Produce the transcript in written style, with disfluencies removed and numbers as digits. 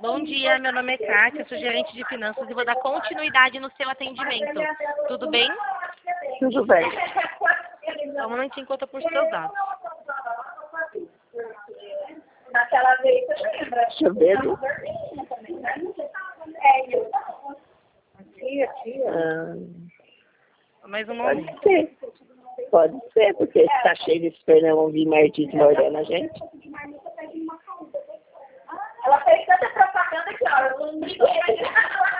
Bom dia, meu nome é Kátia, sou gerente de finanças e vou dar continuidade no seu atendimento. Tudo bem? Tudo bem. Só um momentinho enquanto eu puxo seus dados. Naquela vez, deixa eu ver. Mais um momento. Pode ser. Pode ser, porque está cheio de espelho, vão vir Martins mordendo a gente. Ela fez tanta propaganda que, ó, eu não digo